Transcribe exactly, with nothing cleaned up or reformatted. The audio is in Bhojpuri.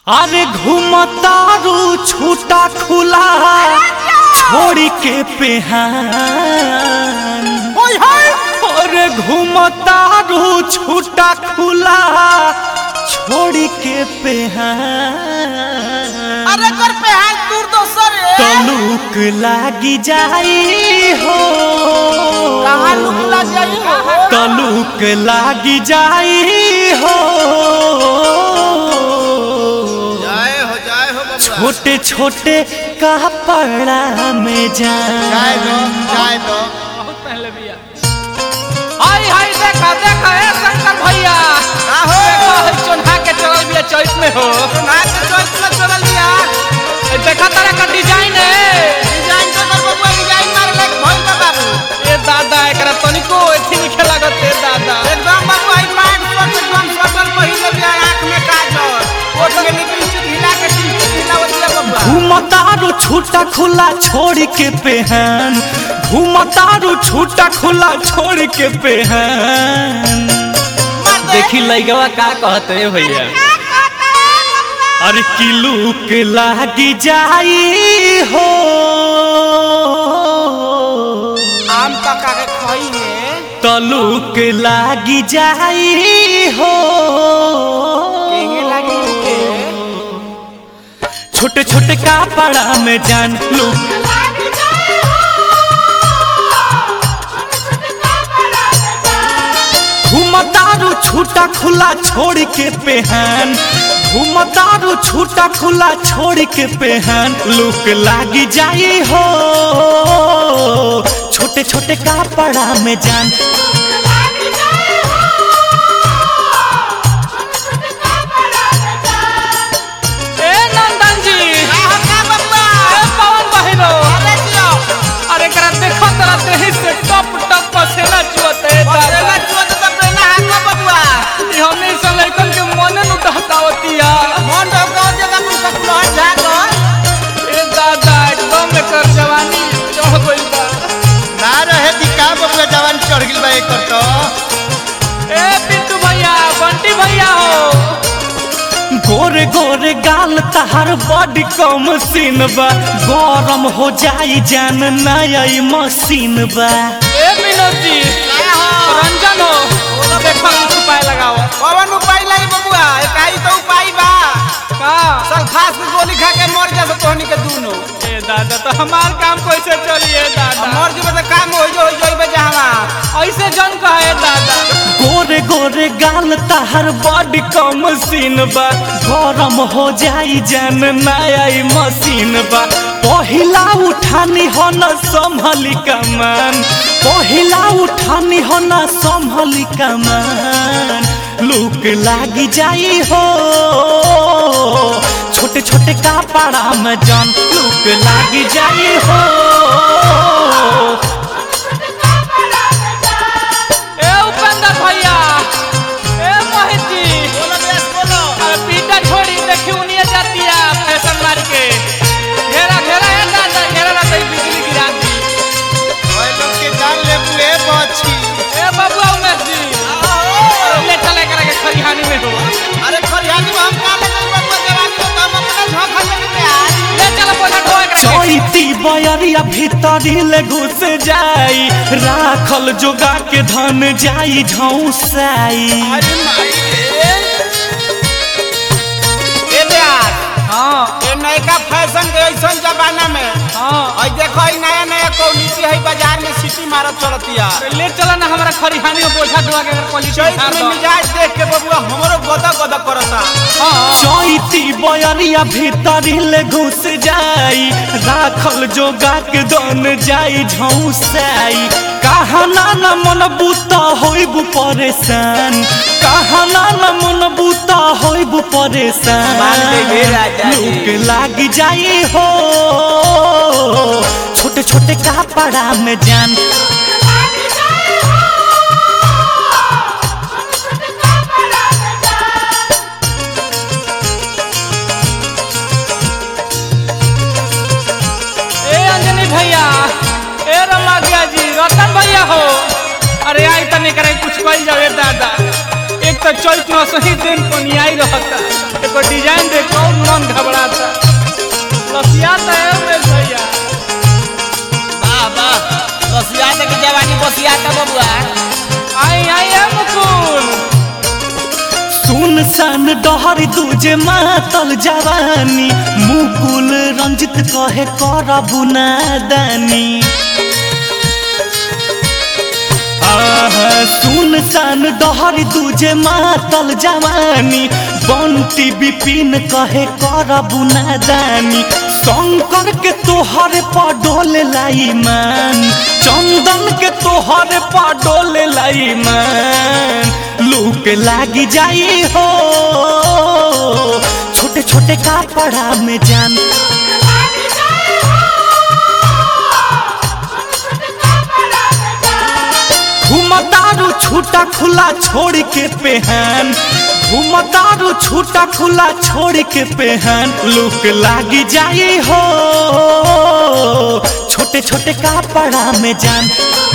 अरे घूमतारू छूटा खुला छोड़ी के पेहान। अरे घूमतारू छूटा खुला छोड़ी के पेहान। अरे कर पेहान दूर दोसर तलुक लागी जाई हो। कहाँ लुक लग जाई हो? तलुक लागी जाई हो। जाए हो जाए हो बबुआ। छोटे छोटे कपड़ा में जान। जाए दो जाए दो। बहुत पहले भैया हाय हाय देखा देखा ए शंकर भैया का हो? देखा है चोन्हा के चलल बिया चौक में हो। ना के चौक में चलल दिया। ए देखा तारा का डिजाइन है डिजाइन तो कर बबुआ डिजाइन मार ले भइल बा बाबू। ए दादा एकरा तनिको एथी लिखे लागत ए दादा। एकदम बबुआ ई पैंट शर्ट एकदम शर्ट पहले भी आंख में काजल। ओठ में लिपस्टिक हिला के टिप हिलावत दिया बबुआ। घूमतारू छूटा खुला छोड़ के पेहन। घूमतारू छूटा खुला छोड़ के पेहन। देखी लइकवा का कहते है भैया। अरे किलुक लागी जाई हो। आम पका के खाई है। तलुक लागी जाई हो। केंगे लागी के? छोटे छोटे कपड़ा में जान लुक। घूमतारू छूटा खुला छोड़ के पेहन। घूमतारू छूटा खुला छोड़ के पेहन। लुक लागी जाई हो। छोटे छोटे कपड़ा में जान। ए नंदन जी का हो का बबुआ? ए पवन बहिरो अरे जियो। अरे एकरा देखो तोरा देही से टप टप पसेना चुअत है दादा। पसेना चुअत त पेना हाका बबुआ। ई हमनी सन लइकन के मने नु दहकावतिया। मन तो गाँव जगह में कपड़ा झाको। ए दादा एकदम एकर जवानी चढ़ गइल बा। ना रहे दिका बबुआ जवान चढ़ गिल बा एकर तो। ए पिंटू भैया बंटी भैया हो। गोरे गोरे गाल तहार बॉडी कम सीन बा। गरम हो जाई जान नया मशीन बा। ए विनोद जी क्या हो? रंजन हो देखो कुछ उपाय लगाओ। कौन उपाय लाई बबुआ? एकाई तो उपाय बा। का सल्फास की गोली खा के मर जा तोहनी के दूनो। ए दादा तो हमार काम कैसे चलिए दादा। मर जब तो काम हो जो हो जइबे जहां। ऐसे जन कहे दादा। गोरे गोरे गाल तहार बॉडी कम सीन बा। गरम हो जाई जान नया मशीन बा। पहिला उठानी हो न संभली कमान। पहिला उठानी हो न संभली कमान। लुक लागी जाई हो। छोटे छोटे कपड़ा में जान लुक लागी जाई हो। ए उपेंद्र भैया ए मोहित जी बोलो बेस बोलो। अरे पीटा छोड़ी देखी उनिया जातिया फैशन मार के। घेरा घेरा ए दादा घेरा ना तो बिजली गिरा दी। ओए लोग के जान ले बुए बची। ए बबुआ उमेश जी ले चले करा के खरिहानी में हो। अरे खरियानी में हम का लगे बबुआ जवानी में काम अपना झोंका लेके पे आज। ले चलो पोछा ढोए करा के। चैती बयरिया भीतरी ले घुस जाई। राखल जोगा के धन जाई झौसाई। अरे माई रे। ए यार हां ए नयका फैशन के ऐसन जमाना में हां और देखो ई नया नया क्वालिटी है बाजार में सिटी मारत चलतिया। ले चलो ना हमारा खरिहानी में पोछा ढोआ के अगर क्वालिटी चैत उतार में दो। मिजाज देख के बबुआ हमरो गदा गदा करता। हां चैती बयरिया भीतरी ले घुस जाई। राखल जोगा के धन जाई झौसाई। कहना न मन बूता होइबू परेशान। कहना न मन बूता होइबू परेशान। मान ले हे राजा जी। लुक लागी जाई हो। छोटे छोटे कपड़ा में जान। ए अंजनी भैया ए रमादिया जी रतन भैया हो। अरे आई तने करे कुछ कइल जावे दादा। एक तो चौक में सही दिन को न्याय रहता। एको डिजाइन देखो बबुआ आई आई है मुकुल सुनसान डहर दूजे मातल जवानी मुकुल रंजित कहे करबु नादानी सुनसान डहर दूजे मातल जवानी बंटी बिपिन कहे करबु नादानी शंकर के तोहरे पडोल लाई मान चंदन के तोहरे पडोल लाई मान लूक लागी जाई हो छोटे छोटे कपड़ा में जान घुमतारू छूटा खुला छोड़ के पहन घुमतारू छूटा खुला छोड़ के पहन लूक लागी जाई हो छोटे छोटे कपड़ा में जान